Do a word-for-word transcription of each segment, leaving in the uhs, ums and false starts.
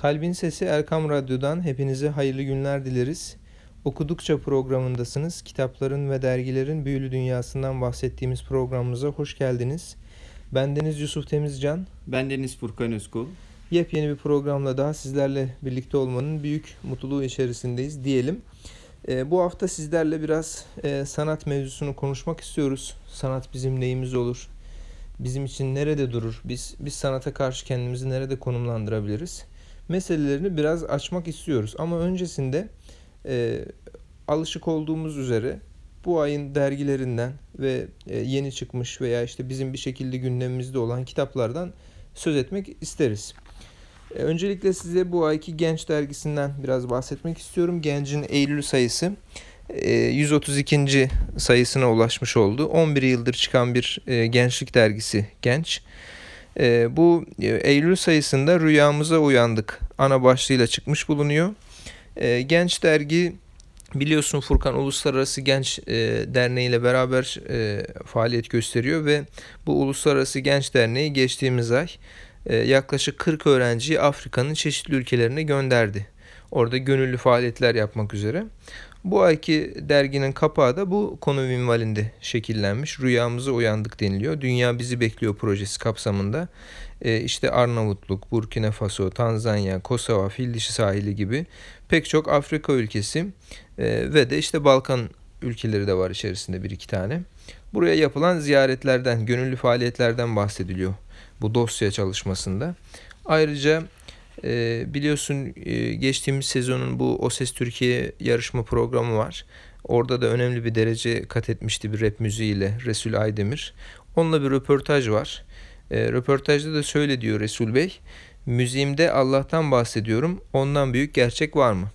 Kalbin Sesi Erkam Radyo'dan hepinize hayırlı günler dileriz. Okudukça programındasınız. Kitapların ve dergilerin büyülü dünyasından bahsettiğimiz programımıza hoş geldiniz. Bendeniz Yusuf Temizcan. Bendeniz Furkan Özkul. Yepyeni bir programla daha sizlerle birlikte olmanın büyük mutluluğu içerisindeyiz diyelim. E, bu hafta sizlerle biraz e, sanat mevzusunu konuşmak istiyoruz. Sanat bizim neyimiz olur? Bizim için nerede durur? Biz biz sanata karşı kendimizi nerede konumlandırabiliriz? Meselelerini biraz açmak istiyoruz. Ama öncesinde e, alışık olduğumuz üzere bu ayın dergilerinden ve e, yeni çıkmış veya işte bizim bir şekilde gündemimizde olan kitaplardan söz etmek isteriz. E, öncelikle size bu ayki Genç dergisinden biraz bahsetmek istiyorum. Genç'in Eylül sayısı e, yüz otuz ikinci sayısına ulaşmış oldu. on bir yıldır çıkan bir e, gençlik dergisi Genç. E, bu e, Eylül sayısında Rüyamıza Uyandık ana başlığıyla çıkmış bulunuyor. E, Genç dergi biliyorsun Furkan Uluslararası Genç e, Derneği ile beraber e, faaliyet gösteriyor ve bu Uluslararası Genç Derneği geçtiğimiz ay e, yaklaşık kırk öğrenciyi Afrika'nın çeşitli ülkelerine gönderdi. Orada gönüllü faaliyetler yapmak üzere. Bu ayki derginin kapağı da bu konu minvalinde şekillenmiş. Rüyamıza uyandık deniliyor. Dünya bizi bekliyor projesi kapsamında. Ee, işte Arnavutluk, Burkina Faso, Tanzanya, Kosova, Fildişi sahili gibi pek çok Afrika ülkesi e, ve de işte Balkan ülkeleri de var içerisinde bir iki tane. Buraya yapılan ziyaretlerden, gönüllü faaliyetlerden bahsediliyor bu dosya çalışmasında. Ayrıca Ee, biliyorsun e, geçtiğimiz sezonun bu O Ses Türkiye yarışma programı var. Orada da önemli bir derece kat etmişti bir rap müziğiyle Resul Aydemir. Onunla bir röportaj var. E, röportajda da şöyle diyor Resul Bey. Müziğimde Allah'tan bahsediyorum. Ondan büyük gerçek var mı?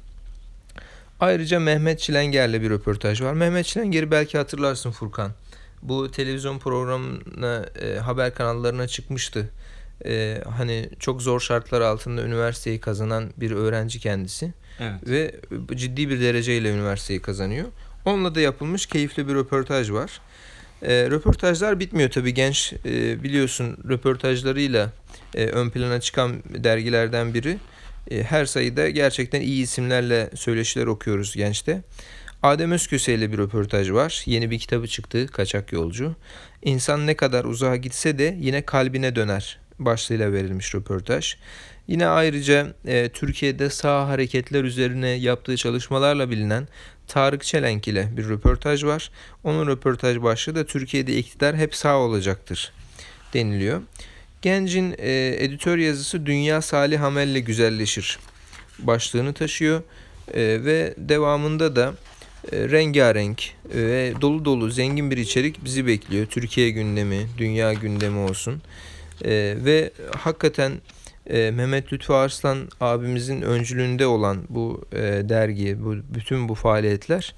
Ayrıca Mehmet Çilenger'le bir röportaj var. Mehmet Çilenger'i belki hatırlarsın Furkan. Bu televizyon programına, e, haber kanallarına çıkmıştı. Ee, hani çok zor şartlar altında üniversiteyi kazanan bir öğrenci kendisi. Evet. Ve ciddi bir dereceyle üniversiteyi kazanıyor. Onunla da yapılmış keyifli bir röportaj var. Ee, röportajlar bitmiyor tabii. Genç e, biliyorsun röportajlarıyla e, ön plana çıkan dergilerden biri. E, her sayıda gerçekten iyi isimlerle söyleşiler okuyoruz Genç'te. Adem Özköse ile bir röportaj var. Yeni bir kitabı çıktı, Kaçak Yolcu. İnsan ne kadar uzağa gitse de yine kalbine döner başlığıyla verilmiş röportaj. Yine ayrıca e, Türkiye'de sağ hareketler üzerine yaptığı çalışmalarla bilinen Tarık Çelenk ile bir röportaj var. Onun röportaj başlığı da Türkiye'de iktidar hep sağ olacaktır deniliyor. Genc'in e, editör yazısı Dünya Salih Amel'le güzelleşir başlığını taşıyor e, ve devamında da e, rengarenk ve dolu dolu zengin bir içerik bizi bekliyor. Türkiye gündemi, dünya gündemi olsun. Ee, ve hakikaten e, Mehmet Lütfü Arslan abimizin öncülüğünde olan bu e, dergi, bu bütün bu faaliyetler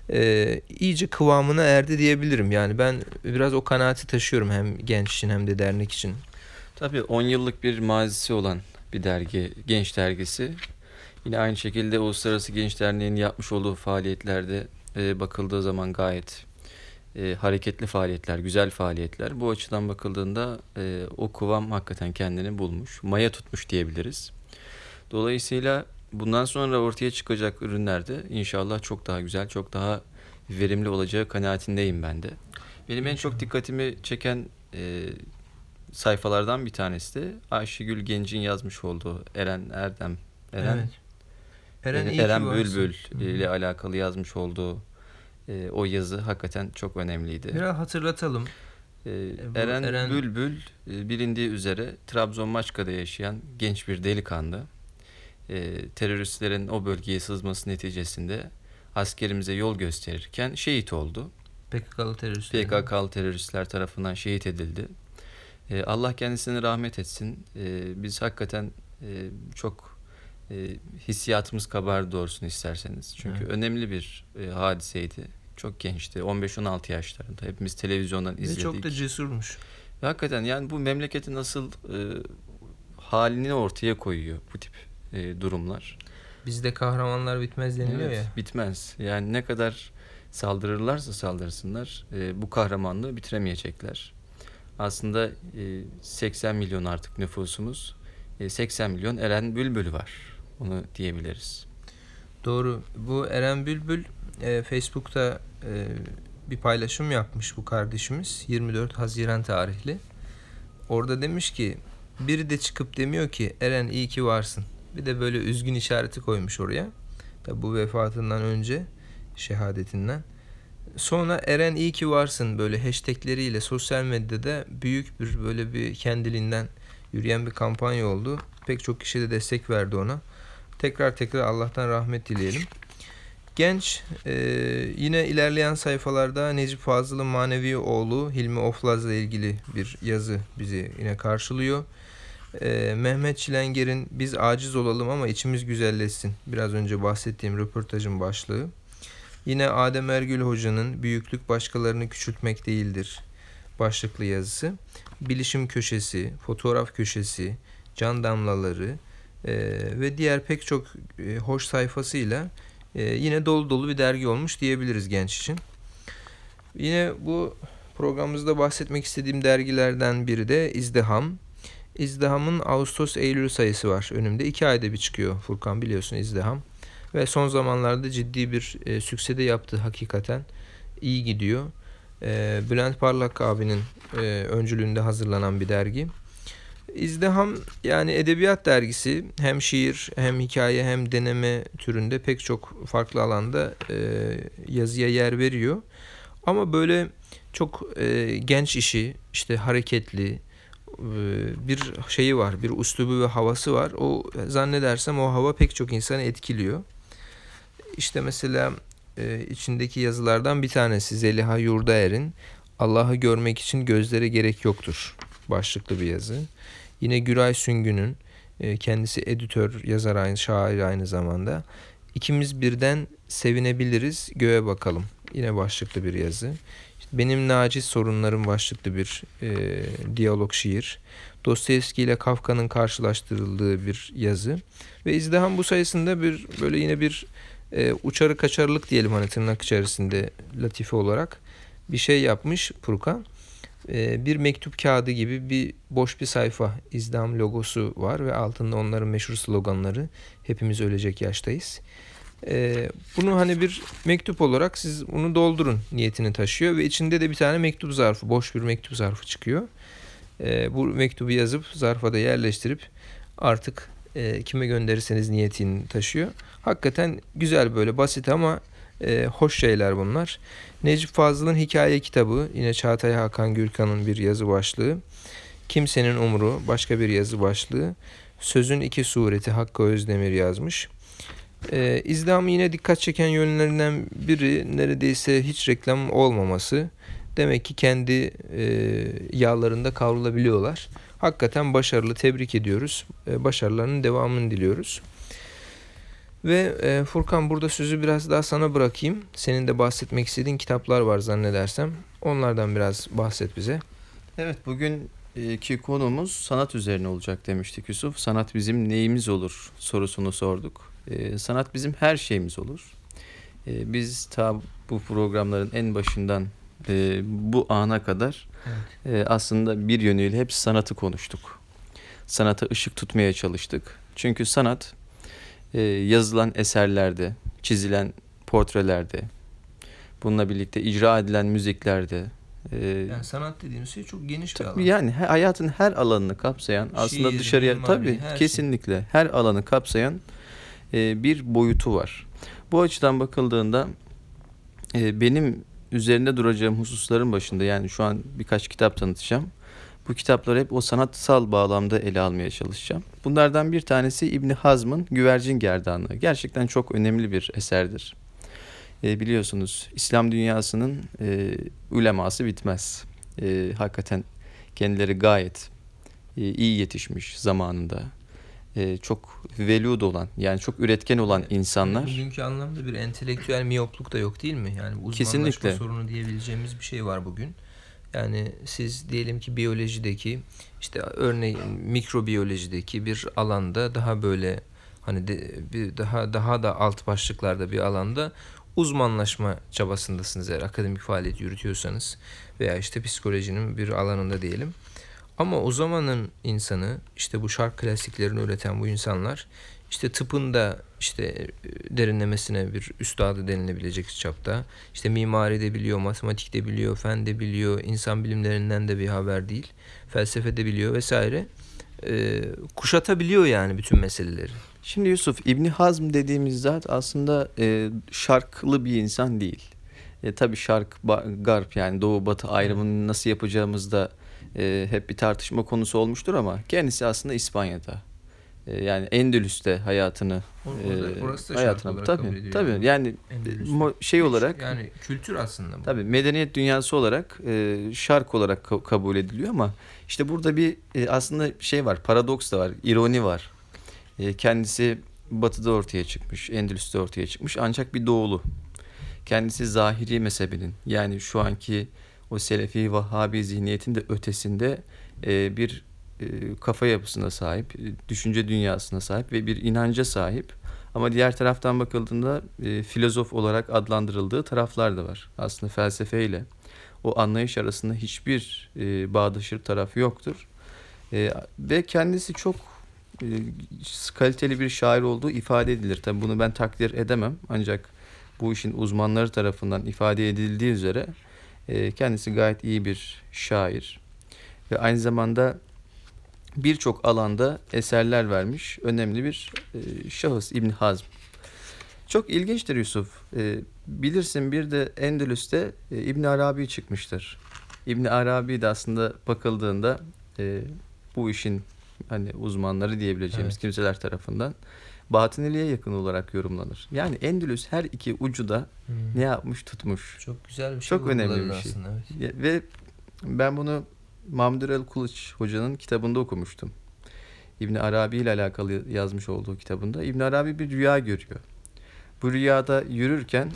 e, iyice kıvamına erdi diyebilirim. Yani ben biraz o kanaati taşıyorum hem genç için hem de dernek için. Tabii on yıllık bir mazisi olan bir dergi, Genç dergisi. Yine aynı şekilde Uluslararası Genç Derneği'nin yapmış olduğu faaliyetlerde e, bakıldığı zaman gayet e, hareketli faaliyetler, güzel faaliyetler. Bu açıdan bakıldığında e, o kıvam hakikaten kendini bulmuş, maya tutmuş diyebiliriz. Dolayısıyla bundan sonra ortaya çıkacak ürünlerde inşallah çok daha güzel, çok daha verimli olacağı kanaatindeyim ben de. Benim en çok dikkatimi çeken e, sayfalardan bir tanesi de Ayşegül Genç'in yazmış olduğu Eren Erdem, Eren, Evet. Eren, Eren, iyi ki Eren varsın. Bülbül Hı hı. ile alakalı yazmış olduğu e, o yazı hakikaten çok önemliydi. Biraz hatırlatalım. E, bu Eren, Eren- Bülbül e, bilindiği üzere Trabzon Maçka'da yaşayan genç bir delikanlı. E, teröristlerin o bölgeye sızması neticesinde askerimize yol gösterirken şehit oldu. P K K'lı teröristler. P K K'lı teröristler tarafından şehit edildi. E, Allah kendisine rahmet etsin. E, biz hakikaten e, çok e, hissiyatımız kabardı doğrusunu isterseniz. Çünkü Evet. önemli bir e, hadiseydi. Çok gençti. on beş on altı yaşlarında. Hepimiz televizyondan Ve izledik. çok da cesurmuş. Ve hakikaten yani bu memleketin nasıl e, halini ortaya koyuyor bu tip e, durumlar. Bizde kahramanlar bitmez deniliyor Evet, ya. bitmez. Yani ne kadar saldırırlarsa saldırsınlar e, bu kahramanlığı bitiremeyecekler. Aslında e, seksen milyon artık nüfusumuz. e, seksen milyon Eren Bülbül var. Bunu diyebiliriz. Doğru. Bu Eren Bülbül e, Facebook'ta e, bir paylaşım yapmış bu kardeşimiz. yirmi dört Haziran tarihli. Orada demiş ki biri de çıkıp demiyor ki Eren iyi ki varsın. Bir de böyle üzgün işareti koymuş oraya. Tabi bu vefatından önce, şehadetinden. Sonra Eren iyi ki varsın böyle hashtagleriyle sosyal medyada büyük bir böyle bir kendiliğinden yürüyen bir kampanya oldu. Pek çok kişi de destek verdi ona. Tekrar tekrar Allah'tan rahmet dileyelim. Genç e, yine ilerleyen sayfalarda Necip Fazıl'ın manevi oğlu Hilmi Oflaz'la ilgili bir yazı bizi yine karşılıyor. E, Mehmet Çilenger'in biz aciz olalım ama içimiz güzelleşsin. Biraz önce bahsettiğim röportajın başlığı. Yine Adem Ergül Hoca'nın büyüklük başkalarını küçültmek değildir başlıklı yazısı. Bilişim köşesi, fotoğraf köşesi, can damlaları e, ve diğer pek çok e, hoş sayfasıyla e, yine dolu dolu bir dergi olmuş diyebiliriz genç için. Yine bu programımızda bahsetmek istediğim dergilerden biri de İzdiham. İzdiham'ın Ağustos-Eylül sayısı var önümde. iki ayda bir çıkıyor Furkan, biliyorsun İzdiham. Ve son zamanlarda ciddi bir e, süksede yaptı hakikaten. İyi gidiyor. E, Bülent Parlak abinin e, öncülüğünde hazırlanan bir dergi. İzdiham yani edebiyat dergisi, hem şiir hem hikaye hem deneme türünde pek çok farklı alanda e, yazıya yer veriyor. Ama böyle çok e, genç işi, işte hareketli e, bir şeyi var, bir üslubu ve havası var. O zannedersem o hava pek çok insanı etkiliyor. İşte mesela e, içindeki yazılardan bir tanesi Zeliha Yurdaer'in Allah'ı görmek için gözlere gerek yoktur başlıklı bir yazı. Yine Güray Süngü'nün e, kendisi editör, yazar, aynı şair aynı zamanda. İkimiz birden sevinebiliriz, göğe bakalım. Yine başlıklı bir yazı. İşte Benim Naciz Sorunlarım başlıklı bir e, diyalog şiir. Dostoyevski ile Kafka'nın karşılaştırıldığı bir yazı. Ve İzdiham bu sayısında bir böyle yine bir e, uçarı kaçarılık diyelim, hani tırnak içerisinde latife olarak bir şey yapmış Furkan. E, bir mektup kağıdı gibi bir boş bir sayfa, İzdiham logosu var ve altında onların meşhur sloganları. Hepimiz ölecek yaştayız. E, bunu hani bir mektup olarak siz bunu doldurun niyetini taşıyor ve içinde de bir tane mektup zarfı, boş bir mektup zarfı çıkıyor. E, bu mektubu yazıp zarfa da yerleştirip artık e, kime gönderirseniz niyetini taşıyor. Hakikaten güzel, böyle basit ama e, hoş şeyler bunlar. Necip Fazıl'ın hikaye kitabı, yine Çağatay Hakan Gürkan'ın bir yazı başlığı. Kimsenin Umru başka bir yazı başlığı. Sözün iki sureti Hakkı Özdemir yazmış. E, İzdiham yine dikkat çeken yönlerinden biri neredeyse hiç reklam olmaması. Demek ki kendi e, yağlarında kavrulabiliyorlar. Hakikaten başarılı, tebrik ediyoruz. E, başarılarının devamını diliyoruz. Ve e, Furkan, burada sözü biraz daha sana bırakayım. Senin de bahsetmek istediğin kitaplar var zannedersem. Onlardan biraz bahset bize. Evet, bugünkü konumuz sanat üzerine olacak demiştik Yusuf. Sanat bizim neyimiz olur sorusunu sorduk. Ee, sanat bizim her şeyimiz olur. Ee, biz ta bu programların en başından e, bu ana kadar Evet. e, aslında bir yönüyle hep sanatı konuştuk. Sanata ışık tutmaya çalıştık. Çünkü sanat e, yazılan eserlerde, çizilen portrelerde, bununla birlikte icra edilen müziklerde, e, Yani sanat dediğimiz şey çok geniş bir alan. tabii yani he- hayatın her alanını kapsayan, aslında Şiir, dışarıya mimari, tabii her şey. kesinlikle her alanı kapsayan e, bir boyutu var. Bu açıdan bakıldığında e, benim üzerinde duracağım hususların başında, yani şu an birkaç kitap tanıtacağım. Bu kitapları hep o sanatsal bağlamda ele almaya çalışacağım. Bunlardan bir tanesi İbn Hazm'ın Güvercin Gerdanlığı. Gerçekten çok önemli bir eserdir. E, biliyorsunuz İslam dünyasının e, uleması bitmez. E, hakikaten kendileri gayet e, iyi yetişmiş zamanında. E, çok velud olan, yani çok üretken olan insanlar. Bugünkü anlamda bir entelektüel miyopluk da yok değil mi? Yani uzmanlaşma Kesinlikle. sorunu diyebileceğimiz bir şey var bugün. Yani siz diyelim ki biyolojideki, işte örneğin mikrobiyolojideki bir alanda daha böyle hani de, bir daha daha da alt başlıklarda bir alanda uzmanlaşma çabasındasınız eğer akademik faaliyet yürütüyorsanız, veya işte psikolojinin bir alanında diyelim. Ama o zamanın insanı, işte bu şark klasiklerini üreten bu insanlar, işte tıpın da işte e, derinlemesine bir üstadı denilebilecek çapta. İşte mimari de biliyor, matematik de biliyor, fen de biliyor, insan bilimlerinden de bir haber değil. Felsefe de biliyor vesaire. Ee, kuşatabiliyor yani bütün meseleleri. Şimdi Yusuf, İbni Hazm dediğimiz zat aslında e, şarklı bir insan değil. E, tabii şark, ba- garp, yani doğu batı ayrımını nasıl yapacağımızda e, hep bir tartışma konusu olmuştur ama kendisi aslında İspanya'da. E, yani Endülüs'te hayatını O- e, orada- orası da şark hayatına olarak kabul tabii ediliyor. tabii yani Endülüs'te. mo- şey Üç, olarak yani kültür aslında bu. tabii medeniyet dünyası olarak e, şark olarak ka- kabul ediliyor ama işte burada bir e, aslında şey var, paradoks da var, ironi var. E, kendisi batıda ortaya çıkmış, Endülüs'te ortaya çıkmış ancak bir doğulu. Kendisi Zahiri mezhebinin, yani şu anki o Selefi Vahhabi zihniyetin de ötesinde e, bir e, kafa yapısına sahip, e, düşünce dünyasına sahip ve bir inanca sahip. Ama diğer taraftan bakıldığında e, filozof olarak adlandırıldığı taraflar da var. Aslında felsefeyle o anlayış arasında hiçbir e, bağdaşır tarafı yoktur. E, ve kendisi çok e, kaliteli bir şair olduğu ifade edilir. Tabii bunu ben takdir edemem ancak bu işin uzmanları tarafından ifade edildiği üzere e, kendisi gayet iyi bir şair ve aynı zamanda birçok alanda eserler vermiş önemli bir e, şahıs İbn Hazm. Çok ilginçtir Yusuf. E, bilirsin bir de Endülüs'te e, İbn Arabi çıkmıştır. İbn Arabi de aslında bakıldığında e, bu işin hani uzmanları diyebileceğimiz Evet. kimseler tarafından Batıniliğe yakın olarak yorumlanır. Yani Endülüs her iki ucu da Hmm. ne yapmış tutmuş. Çok güzel bir şey. Çok önemli vurguladın bir şey. aslında, evet. Ya- Ve ben bunu Mamdur el Kılıç hocanın kitabında okumuştum. İbn Arabi ile alakalı yazmış olduğu kitabında. İbn Arabi bir rüya görüyor. Bu rüyada yürürken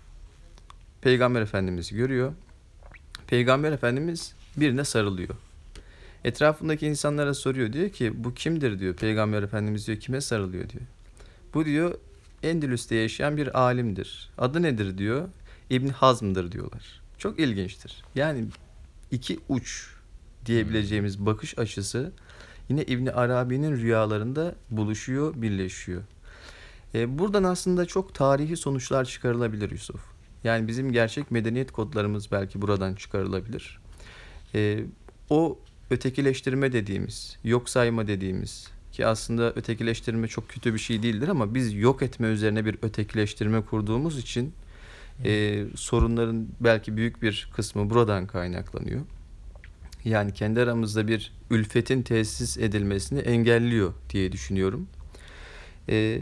Peygamber Efendimiz'i görüyor. Peygamber Efendimiz birine sarılıyor. Etrafındaki insanlara soruyor, diyor ki bu kimdir diyor. Peygamber Efendimiz diyor kime sarılıyor diyor. Bu diyor Endülüs'te yaşayan bir alimdir. Adı nedir diyor. İbn Hazm'dır diyorlar. Çok ilginçtir. Yani iki uç diyebileceğimiz bakış açısı yine İbn Arabi'nin rüyalarında buluşuyor, birleşiyor. E, buradan aslında çok tarihi sonuçlar çıkarılabilir Yusuf. Yani bizim gerçek medeniyet kodlarımız belki buradan çıkarılabilir. E, o ötekileştirme dediğimiz, yok sayma dediğimiz ki aslında ötekileştirme çok kötü bir şey değildir ama biz yok etme üzerine bir ötekileştirme kurduğumuz için e, sorunların belki büyük bir kısmı buradan kaynaklanıyor. Yani kendi aramızda bir ülfetin tesis edilmesini engelliyor diye düşünüyorum. E,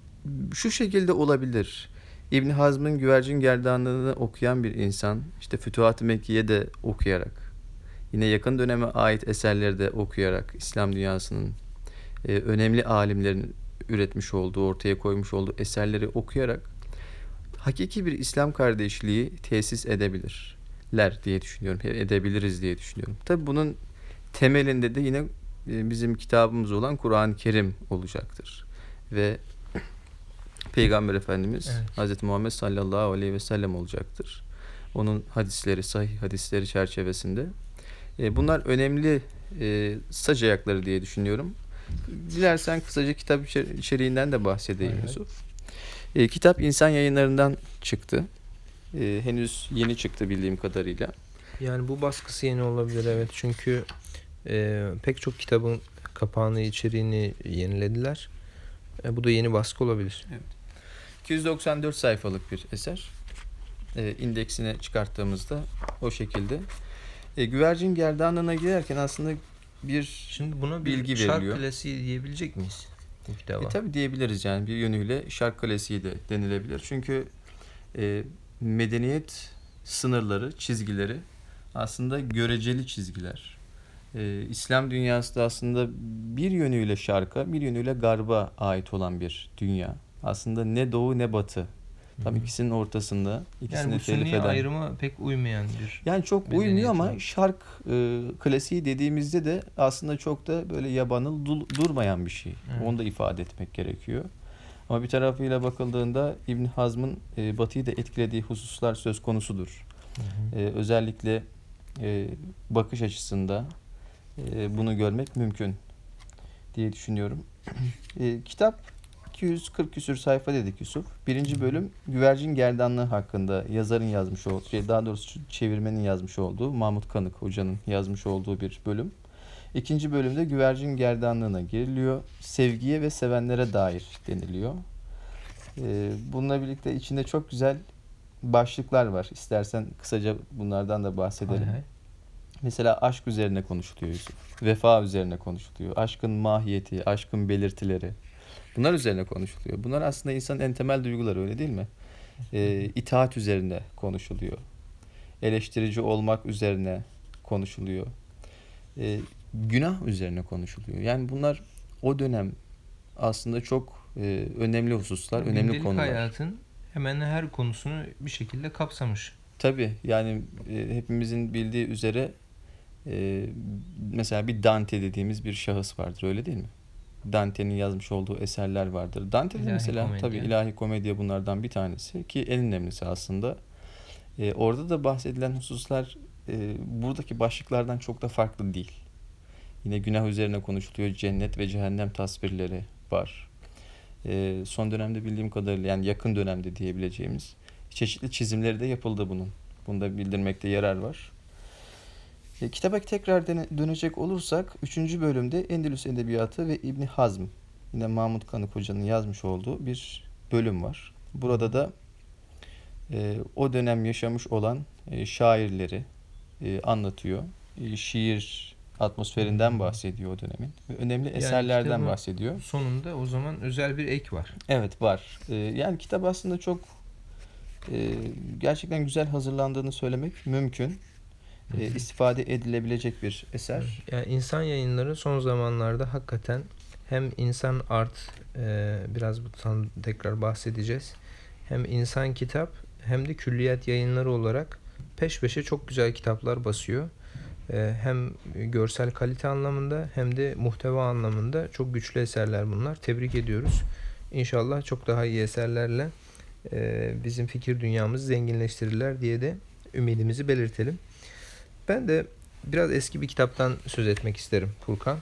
şu şekilde olabilir. İbn Hazm'ın Güvercin Gerdanlığı'nı okuyan bir insan, işte Fütuhat-ı Mekke'ye de okuyarak, yine yakın döneme ait eserleri de okuyarak, İslam dünyasının e, önemli alimlerin üretmiş olduğu, ortaya koymuş olduğu eserleri okuyarak hakiki bir İslam kardeşliği tesis edebilirler diye düşünüyorum. Edebiliriz diye düşünüyorum. Tabii bunun temelinde de yine e, bizim kitabımız olan Kur'an-ı Kerim olacaktır. Ve Peygamber Efendimiz Evet. Hazreti Muhammed sallallahu aleyhi ve sellem olacaktır. Onun hadisleri, sahih hadisleri çerçevesinde. E, bunlar önemli e, sac ayakları diye düşünüyorum. Dilersen kısaca kitap içer- içeriğinden de bahsedeyim Evet. Yusuf. E, kitap İnsan Yayınları'ndan çıktı. E, henüz yeni çıktı bildiğim kadarıyla. Yani bu baskısı yeni olabilir, evet, çünkü e, pek çok kitabın kapağını, içeriğini yenilediler. E, bu da yeni baskı olabilir. iki yüz doksan dört sayfalık bir eser. E, indeksine çıkarttığımızda o şekilde. E, Güvercin Gerdanlığı'na girerken aslında bir Şimdi buna bir bilgi şark veriliyor. klasiği diyebilecek miyiz bu kitaba? E, tabii diyebiliriz, yani bir yönüyle şark klasiği de denilebilir. Çünkü e, medeniyet sınırları, çizgileri aslında göreceli çizgiler. E, İslam dünyası da aslında bir yönüyle şarka, bir yönüyle garba ait olan bir dünya. Aslında ne doğu ne batı. Tam Hı hı. ikisinin ortasında, Yani ikisini bu telif sünni eden. ayrıma pek uymayan bir. Yani çok Medeniyet uymuyor ama var. şark e, klasiği dediğimizde de aslında çok da böyle yabanıl du- durmayan bir şey. Evet. Onu da ifade etmek gerekiyor. Ama bir tarafıyla bakıldığında İbn Hazm'ın e, Batı'yı da etkilediği hususlar söz konusudur. Hı hı. E, özellikle e, bakış açısında e, bunu görmek mümkün diye düşünüyorum. E, kitap iki yüz kırk küsür sayfa dedik Yusuf. Birinci bölüm güvercin gerdanlığı hakkında yazarın yazmış olduğu, şey daha doğrusu çevirmenin yazmış olduğu, Mahmut Kanık hocanın yazmış olduğu bir bölüm. İkinci bölümde güvercin gerdanlığına giriliyor. Sevgiye ve sevenlere dair deniliyor. E, bununla birlikte içinde çok güzel başlıklar var. İstersen kısaca bunlardan da bahsedelim. Hay hay. Mesela aşk üzerine konuşuluyor Yusuf. Vefa üzerine konuşuluyor. Aşkın mahiyeti, aşkın belirtileri. Bunlar üzerine konuşuluyor. Bunlar aslında insanın en temel duyguları, öyle değil mi? Ee, itaat üzerine konuşuluyor. Eleştirici olmak üzerine konuşuluyor. Ee, günah üzerine konuşuluyor. Yani bunlar o dönem aslında çok e, önemli hususlar, önemli Gündelik konular. hayatın hemen her konusunu bir şekilde kapsamış. Tabii yani e, hepimizin bildiği üzere e, mesela bir Dante dediğimiz bir şahıs vardır, öyle değil mi? Dante'nin yazmış olduğu eserler vardır. Dante de İlahi mesela komedya. tabii ilahi komedya bunlardan bir tanesi ki en önemlisi aslında. E, orada da bahsedilen hususlar e, buradaki başlıklardan çok da farklı değil. Yine günah üzerine konuşuluyor, cennet ve cehennem tasvirleri var. E, son dönemde bildiğim kadarıyla, yani yakın dönemde diyebileceğimiz çeşitli çizimleri de yapıldı bunun. Bunu da bildirmekte yarar var. E, kitaba tekrar dene, dönecek olursak üçüncü bölümde Endülüs Edebiyatı ve İbni Hazm, yine Mahmut Kanık Hoca'nın yazmış olduğu bir bölüm var. Burada da e, o dönem yaşamış olan e, şairleri e, anlatıyor. E, şiir atmosferinden bahsediyor o dönemin. Ve önemli Yani eserlerden kitabın bahsediyor. sonunda o zaman özel bir ek var. Evet, var. E, yani kitap aslında çok e, gerçekten güzel hazırlandığını söylemek mümkün. E, istifade edilebilecek bir eser. Yani insan yayınları son zamanlarda hakikaten hem insan art, e, biraz bundan tekrar bahsedeceğiz. Hem insan kitap hem de külliyat yayınları olarak peş peşe çok güzel kitaplar basıyor. E, hem görsel kalite anlamında hem de muhteva anlamında çok güçlü eserler bunlar. Tebrik ediyoruz. İnşallah çok daha iyi eserlerle e, bizim fikir dünyamızı zenginleştirirler diye de ümidimizi belirtelim. Ben de biraz eski bir kitaptan söz etmek isterim Furkan.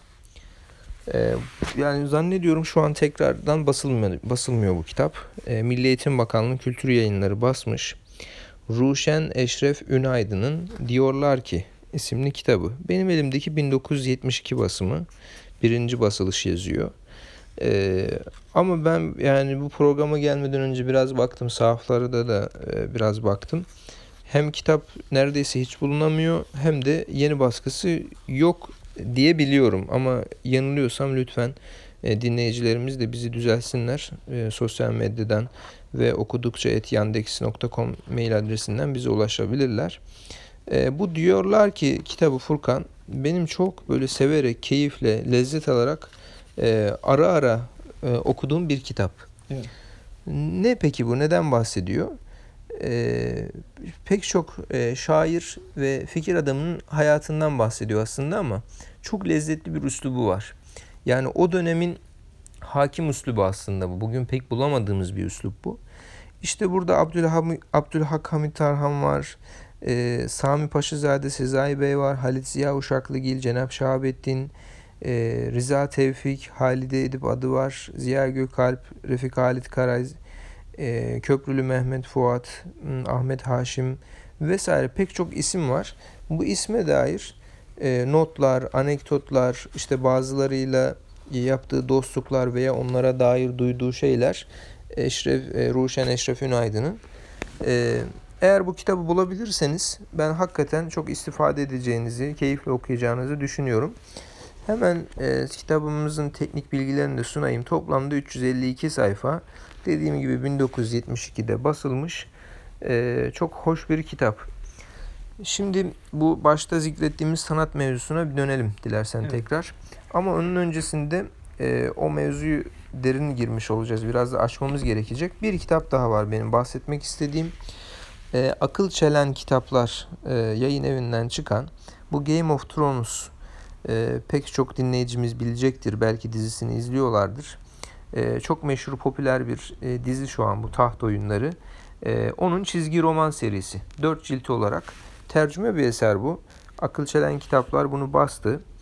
Ee, yani zannediyorum şu an tekrardan basılmıyor, basılmıyor bu kitap. Ee, Milli Eğitim Bakanlığı Kültür Yayınları basmış. Ruşen Eşref Ünaydın'ın Diyorlar Ki isimli kitabı. Benim elimdeki bin dokuz yüz yetmiş iki basımı, birinci basılış yazıyor. Ee, ama ben yani bu programa gelmeden önce biraz baktım, sahaflara da e, biraz baktım. Hem kitap neredeyse hiç bulunamıyor hem de yeni baskısı yok diye biliyorum. Ama yanılıyorsam lütfen e, dinleyicilerimiz de bizi düzelsinler. E, sosyal medyadan ve okudukça et yandex nokta com mail adresinden bize ulaşabilirler. E, bu Diyorlar Ki kitabı Furkan benim çok böyle severek, keyifle, lezzet alarak e, ara ara e, okuduğum bir kitap. Evet. Ne peki bu? Neden bahsediyor? Ee, pek çok e, şair ve fikir adamının hayatından bahsediyor aslında ama çok lezzetli bir üslubu var. Yani o dönemin hakim üslubu aslında bu. Bugün pek bulamadığımız bir üslup bu. İşte burada Abdülham, Abdülhak Hamit Tarhan var, e, Sami Paşazade Sezai Bey var, Halit Ziya Uşaklıgil, Cenab Şahabettin, e, Rıza Tevfik, Halide Edip adı var, Ziya Gökalp, Refik Halit Karay, E, Köprülü Mehmet Fuat, Ahmet Haşim vesaire pek çok isim var. Bu isme dair e, notlar, anekdotlar, işte bazılarıyla yaptığı dostluklar veya onlara dair duyduğu şeyler Eşref, e, Ruşen Eşref Ünaydın'ın. E, eğer bu kitabı bulabilirseniz ben hakikaten çok istifade edeceğinizi, keyifle okuyacağınızı düşünüyorum. Hemen e, kitabımızın teknik bilgilerini de sunayım. Toplamda üç yüz elli iki sayfa. Dediğim gibi bin dokuz yüz yetmiş ikide basılmış. E, çok hoş bir kitap. Şimdi bu başta zikrettiğimiz sanat mevzusuna bir dönelim dilersen Evet. tekrar. Ama onun öncesinde e, o mevzuyu derin girmiş olacağız. Biraz da açmamız gerekecek. Bir kitap daha var benim bahsetmek istediğim. E, Akıl Çelen Kitaplar e, yayın evinden çıkan bu Game of Thrones e, pek çok dinleyicimiz bilecektir. Belki dizisini izliyorlardır. E, çok meşhur, popüler bir e, dizi şu an bu, taht oyunları. E, onun çizgi roman serisi. Dört cilt olarak tercüme bir eser bu. Akıl Çelen Kitaplar bunu bastı.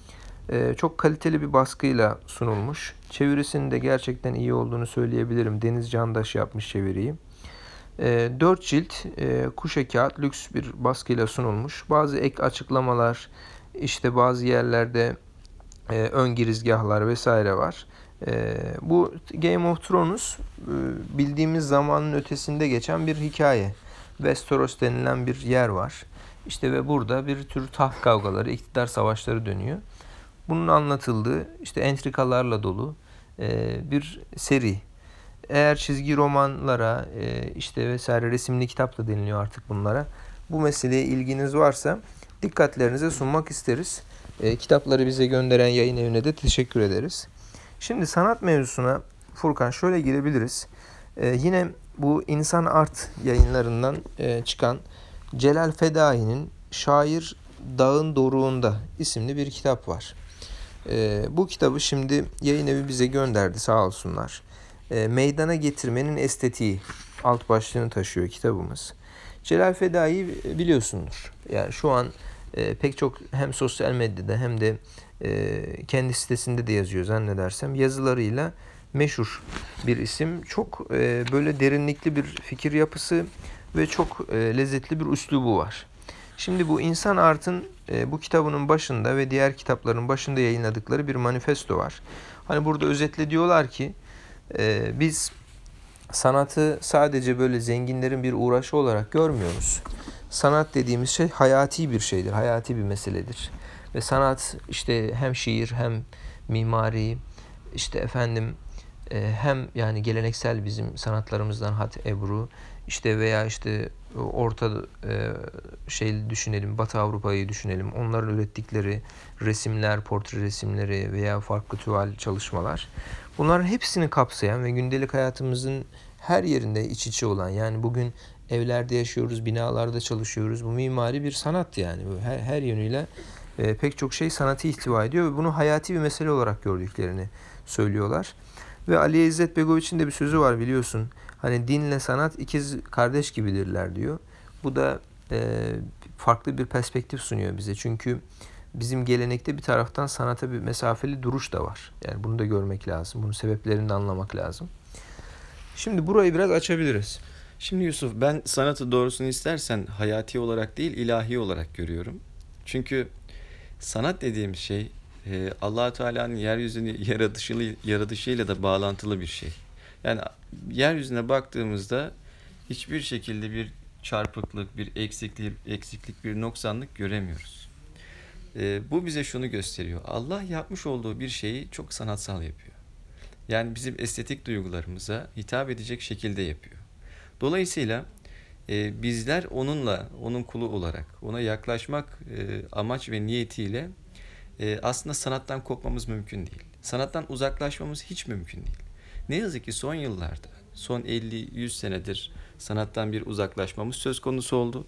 Ee, çok kaliteli bir baskıyla sunulmuş. Çevirisinin de gerçekten iyi olduğunu söyleyebilirim. Deniz Candaş yapmış çeviriyi. E, dört cilt e, kuşe kağıt lüks bir baskıyla sunulmuş. Bazı ek açıklamalar, işte bazı yerlerde e, ön girizgahlar vesaire var. E, bu Game of Thrones e, bildiğimiz zamanın ötesinde geçen bir hikaye. Westeros denilen bir yer var. İşte ve burada bir tür taht kavgaları, iktidar savaşları dönüyor. Bunun anlatıldığı, işte entrikalarla dolu e, bir seri. Eğer çizgi romanlara e, işte vesaire, resimli kitap da deniliyor artık bunlara, bu meseleye ilginiz varsa dikkatlerinize sunmak isteriz. E, kitapları bize gönderen yayın evine de teşekkür ederiz. Şimdi sanat mevzusuna Furkan şöyle girebiliriz. E, yine bu İnsan Art yayınlarından e, çıkan Celal Fedai'nin Şair Dağın Doruğunda isimli bir kitap var. E, bu kitabı şimdi yayın evi bize gönderdi, sağ olsunlar. E, meydana getirmenin estetiği alt başlığını taşıyor kitabımız. Celal Fedai'yi biliyorsundur. Yani şu an e, pek çok hem sosyal medyada hem de e, kendi sitesinde de yazıyor zannedersem. Yazılarıyla meşhur bir isim. Çok e, böyle derinlikli bir fikir yapısı ve çok e, lezzetli bir üslubu var. Şimdi bu İnsan Art'ın e, bu kitabının başında ve diğer kitapların başında yayınladıkları bir manifesto var. Hani burada özetle diyorlar ki e, biz sanatı sadece böyle zenginlerin bir uğraşı olarak görmüyoruz. Sanat dediğimiz şey hayati bir şeydir, hayati bir meseledir. Ve sanat işte hem şiir hem mimari, işte efendim e, hem yani geleneksel bizim sanatlarımızdan hat ebru, işte veya işte orta e, şey düşünelim, Batı Avrupa'yı düşünelim. Onların ürettikleri resimler, portre resimleri veya farklı tuval çalışmalar. Bunların hepsini kapsayan ve gündelik hayatımızın her yerinde iç içe olan, yani bugün evlerde yaşıyoruz, binalarda çalışıyoruz. Bu mimari bir sanat yani. Her, her yönüyle e, pek çok şey sanatı ihtiva ediyor ve bunu hayati bir mesele olarak gördüklerini söylüyorlar. Ve Ali İzzet Begoviç'in de bir sözü var biliyorsun. Hani dinle sanat ikiz kardeş gibidirler diyor. Bu da e, farklı bir perspektif sunuyor bize. Çünkü bizim gelenekte bir taraftan sanata bir mesafeli duruş da var. Yani bunu da görmek lazım. Bunun sebeplerini de anlamak lazım. Şimdi burayı biraz açabiliriz. Şimdi Yusuf, ben sanatı doğrusunu istersen hayati olarak değil ilahi olarak görüyorum. Çünkü sanat dediğimiz şey e, Allah-u Teala'nın yeryüzünü yaratışıyla, yaratışıyla da bağlantılı bir şey. Yani yeryüzüne baktığımızda hiçbir şekilde bir çarpıklık, bir eksiklik, eksiklik, bir noksanlık göremiyoruz. E, bu bize şunu gösteriyor. Allah yapmış olduğu bir şeyi çok sanatsal yapıyor. Yani bizim estetik duygularımıza hitap edecek şekilde yapıyor. Dolayısıyla e, bizler onunla, onun kulu olarak ona yaklaşmak e, amaç ve niyetiyle e, aslında sanattan kopmamız mümkün değil. Sanattan uzaklaşmamız hiç mümkün değil. Ne yazık ki son yıllarda, son elli yüz senedir sanattan bir uzaklaşmamız söz konusu oldu.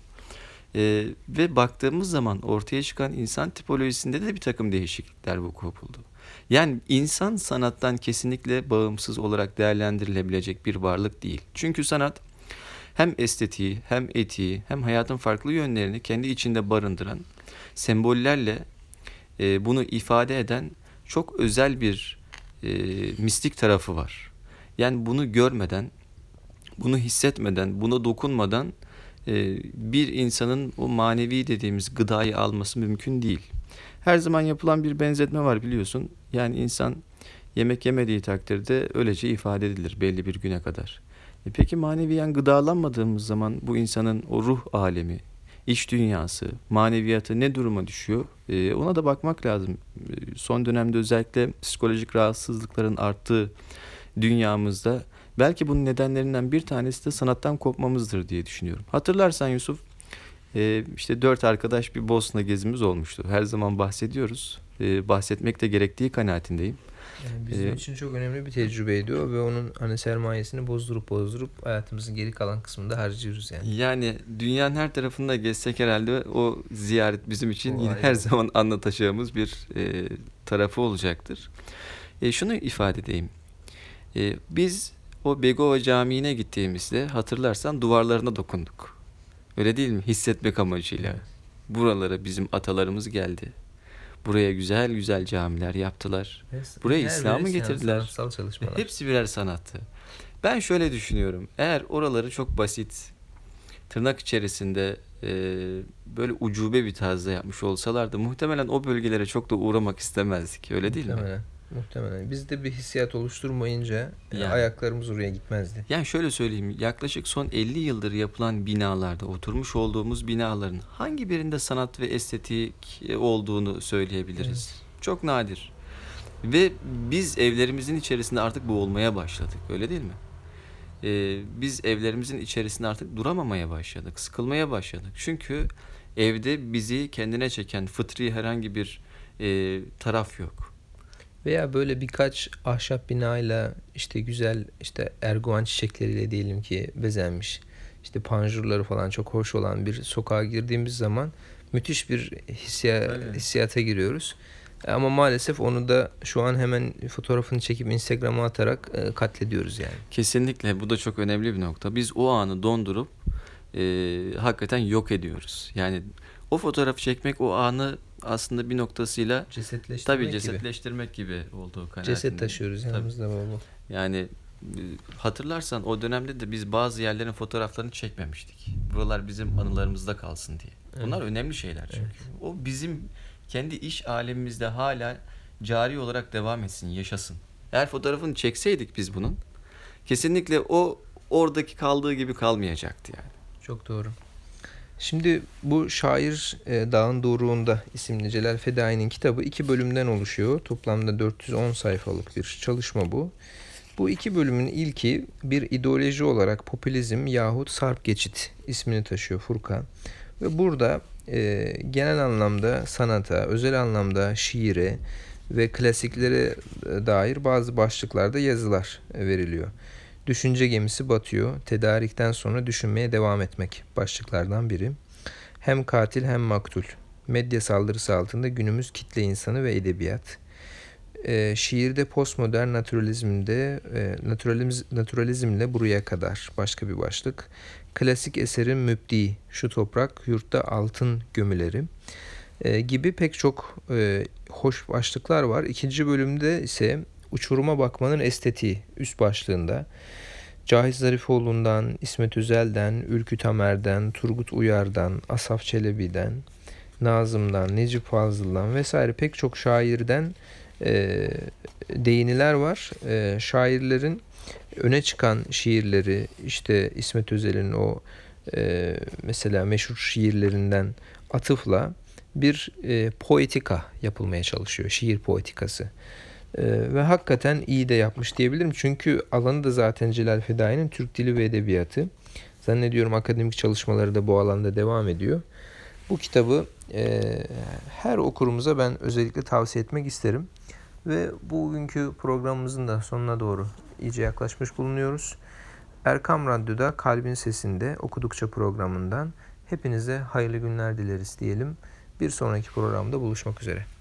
E, ve baktığımız zaman ortaya çıkan insan tipolojisinde de bir takım değişiklikler vuku buldu. Yani insan sanattan kesinlikle bağımsız olarak değerlendirilebilecek bir varlık değil. Çünkü sanat hem estetiği, hem etiği, hem hayatın farklı yönlerini kendi içinde barındıran, sembollerle e, bunu ifade eden çok özel bir e, mistik tarafı var. Yani bunu görmeden, bunu hissetmeden, buna dokunmadan e, bir insanın o manevi dediğimiz gıdayı alması mümkün değil. Her zaman yapılan bir benzetme var biliyorsun. Yani insan yemek yemediği takdirde öylece ifade edilir belli bir güne kadar. E peki maneviyen gıdalanmadığımız zaman bu insanın o ruh alemi, iç dünyası, maneviyatı ne duruma düşüyor? E, ona da bakmak lazım. E, son dönemde özellikle psikolojik rahatsızlıkların arttığı dünyamızda belki bunun nedenlerinden bir tanesi de sanattan kopmamızdır diye düşünüyorum. Hatırlarsan Yusuf, e, işte dört arkadaş bir Bosna gezimiz olmuştu. Her zaman bahsediyoruz. E, bahsetmek de gerektiği kanaatindeyim. Yani bizim ee, için çok önemli bir tecrübeydi o ve onun hani sermayesini bozdurup bozdurup hayatımızın geri kalan kısmında harcıyoruz yani. Yani dünyanın her tarafında gezsek herhalde o ziyaret bizim için o yine her zaman anlatacağımız bir e, tarafı olacaktır. E, şunu ifade edeyim. E, biz o Begova Camii'ne gittiğimizde hatırlarsan duvarlarına dokunduk. Öyle değil mi? Hissetmek amacıyla. Evet. Buralara bizim atalarımız geldi. Buraya güzel güzel camiler yaptılar. Buraya Her İslam'ı biri getirdiler. sanatsal çalışmalar. Hepsi birer sanattı. Ben şöyle düşünüyorum. Eğer oraları çok basit, tırnak içerisinde e, böyle ucube bir tarzda yapmış olsalardı muhtemelen o bölgelere çok da uğramak istemezdik. Öyle değil mi? Muhtemelen. Muhtemelen. Bizde bir hissiyat oluşturmayınca e, Yani. ayaklarımız oraya gitmezdi. Yani şöyle söyleyeyim, yaklaşık son elli yıldır yapılan binalarda, oturmuş olduğumuz binaların hangi birinde sanat ve estetik e, olduğunu söyleyebiliriz? Çok nadir. Ve biz evlerimizin içerisinde artık boğulmaya başladık, öyle değil mi? Ee, biz evlerimizin içerisinde artık duramamaya başladık, sıkılmaya başladık. Çünkü evde bizi kendine çeken fıtri herhangi bir e, taraf yok. Veya böyle birkaç ahşap binayla işte güzel işte erguvan çiçekleriyle diyelim ki bezenmiş. İşte panjurları falan çok hoş olan bir sokağa girdiğimiz zaman müthiş bir hissiya, Evet. hissiyata giriyoruz. Ama maalesef onu da şu an hemen fotoğrafını çekip Instagram'a atarak e, katlediyoruz yani. Kesinlikle bu da çok önemli bir nokta. Biz o anı dondurup e, hakikaten yok ediyoruz. Yani o fotoğrafı çekmek o anı aslında bir noktasıyla Cesetleştirmek tabii gibi. cesetleştirmek gibi olduğu kanaatindeyim. Ceset taşıyoruz Tabii. yanımızda bol bol. Yani e, hatırlarsan o dönemde de biz bazı yerlerin fotoğraflarını çekmemiştik. Buralar bizim anılarımızda kalsın diye. Bunlar Evet. önemli şeyler çünkü. Evet. O bizim kendi iş alemimizde hala cari olarak devam etsin, yaşasın. Eğer fotoğrafını çekseydik biz bunun, kesinlikle o oradaki kaldığı gibi kalmayacaktı yani. Çok doğru. Şimdi bu Şair e, Dağın Doruğunda isimli Celal Fedai'nin kitabı iki bölümden oluşuyor. Toplamda dört yüz on sayfalık bir çalışma bu. Bu iki bölümün ilki bir ideoloji olarak popülizm yahut sarp geçit ismini taşıyor, Furkan. Ve burada e, genel anlamda sanata, özel anlamda şiire ve klasiklere dair bazı başlıklarda yazılar veriliyor. Düşünce gemisi batıyor. Tedarikten sonra düşünmeye devam etmek başlıklardan biri. Hem katil hem maktul. Medya saldırısı altında günümüz kitle insanı ve edebiyat. E, şiirde postmodern naturalizmde e, naturalizm, naturalizmle buraya kadar başka bir başlık. Klasik eserin mübdi, şu toprak yurtta altın gömüleri e, gibi pek çok e, hoş başlıklar var. İkinci bölümde ise uçuruma bakmanın estetiği üst başlığında. Cahit Zarifoğlu'ndan, İsmet Özel'den, Ülkü Tamer'den, Turgut Uyar'dan, Asaf Çelebi'den, Nazım'dan, Necip Fazıl'dan vesaire pek çok şairden e, değiniler var. E, şairlerin öne çıkan şiirleri, işte İsmet Özel'in o e, mesela meşhur şiirlerinden atıfla bir e, poetika yapılmaya çalışıyor. Şiir poetikası. Ee, ve hakikaten iyi de yapmış diyebilirim. Çünkü alanı da zaten Celal Fedai'nin Türk Dili ve Edebiyatı. Zannediyorum akademik çalışmaları da bu alanda devam ediyor. Bu kitabı e, her okurumuza ben özellikle tavsiye etmek isterim. Ve bugünkü programımızın da sonuna doğru iyice yaklaşmış bulunuyoruz. Erkam Radyo'da Kalbin Sesi'nde Okudukça programından hepinize hayırlı günler dileriz diyelim. Bir sonraki programda buluşmak üzere.